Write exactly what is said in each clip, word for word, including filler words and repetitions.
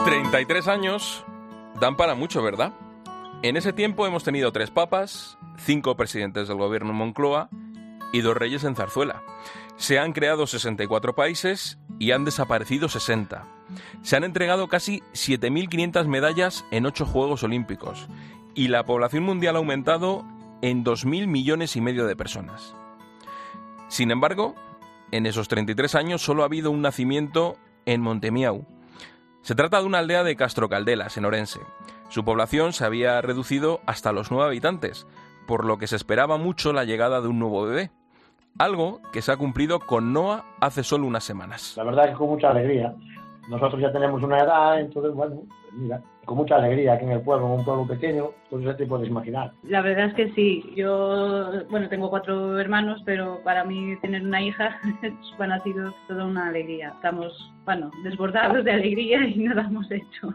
treinta y tres años dan para mucho, ¿verdad? En ese tiempo hemos tenido tres papas, cinco presidentes del gobierno en Moncloa y dos reyes en Zarzuela. Se han creado sesenta y cuatro países y han desaparecido sesenta. Se han entregado casi siete mil quinientas medallas en ocho Juegos Olímpicos y la población mundial ha aumentado en dos mil millones y medio de personas. Sin embargo, en esos treinta y tres años solo ha habido un nacimiento en Montemiau. Se trata de una aldea de Castrocaldelas, en Orense. Su población se había reducido hasta los nueve habitantes, por lo que se esperaba mucho la llegada de un nuevo bebé. Algo que se ha cumplido con Noah hace solo unas semanas. La verdad es que con mucha alegría. Nosotros ya tenemos una edad, entonces, bueno, pues mira, con mucha alegría aquí en el pueblo, en un pueblo pequeño, pues ya te puedes imaginar. La verdad es que sí. Yo, bueno, tengo cuatro hermanos, pero para mí tener una hija, bueno, ha sido toda una alegría. Estamos, bueno, desbordados de alegría y no lo hemos hecho.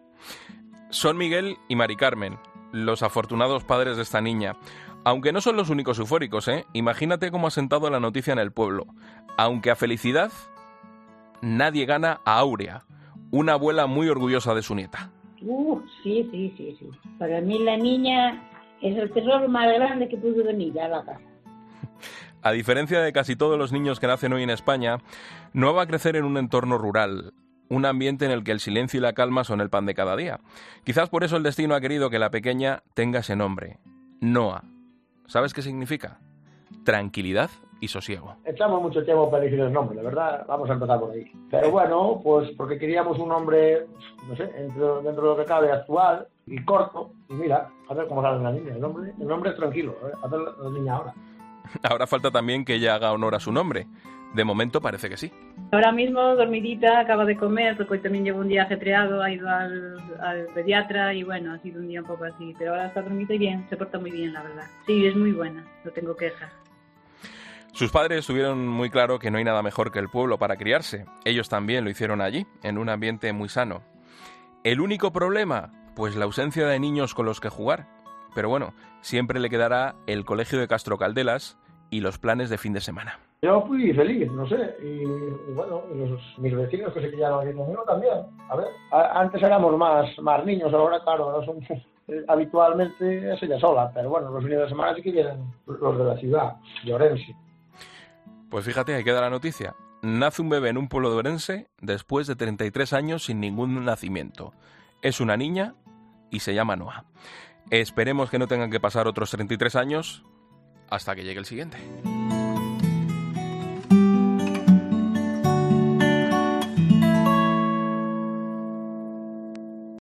Son Miguel y Mari Carmen, los afortunados padres de esta niña. Aunque no son los únicos eufóricos, ¿eh? Imagínate cómo ha sentado la noticia en el pueblo. Aunque a felicidad, nadie gana a Áurea, una abuela muy orgullosa de su nieta. Uh, sí, sí, sí, sí. Para mí la niña es el tesoro más grande que pudo venir a la casa. A diferencia de casi todos los niños que nacen hoy en España, no va a crecer en un entorno rural, un ambiente en el que el silencio y la calma son el pan de cada día. Quizás por eso el destino ha querido que la pequeña tenga ese nombre, Noah. ¿Sabes qué significa? Tranquilidad y sosiego. Echamos mucho tiempo para elegir el nombre, la verdad, vamos a empezar por ahí. Pero bueno, pues porque queríamos un nombre, no sé, dentro, dentro de lo que cabe, actual y corto. Y mira, a ver cómo sale la niña. El nombre, el nombre es tranquilo, ¿eh? A ver la niña ahora. Ahora falta también que ella haga honor a su nombre. De momento parece que sí. Ahora mismo, dormidita, acaba de comer, porque hoy también llevo un día ajetreado, ha ido al, al pediatra y bueno, ha sido un día un poco así. Pero ahora está dormida y bien, se porta muy bien, la verdad. Sí, es muy buena, no tengo quejas. Sus padres tuvieron muy claro que no hay nada mejor que el pueblo para criarse. Ellos también lo hicieron allí, en un ambiente muy sano. ¿El único problema? Pues la ausencia de niños con los que jugar. Pero bueno, siempre le quedará el colegio de Castrocaldelas y los planes de fin de semana. Yo fui feliz, no sé, y, y bueno, los, mis vecinos que se criaron aquí conmigo también. A ver, a, antes éramos más, más niños, ahora claro, no son, eh, habitualmente es ella sola, pero bueno, los fines de semana sí que vienen los de la ciudad, de Orense. Pues fíjate, ahí queda la noticia. Nace un bebé en un pueblo de Orense después de treinta y tres años sin ningún nacimiento. Es una niña y se llama Noah. Esperemos que no tengan que pasar otros treinta y tres años hasta que llegue el siguiente.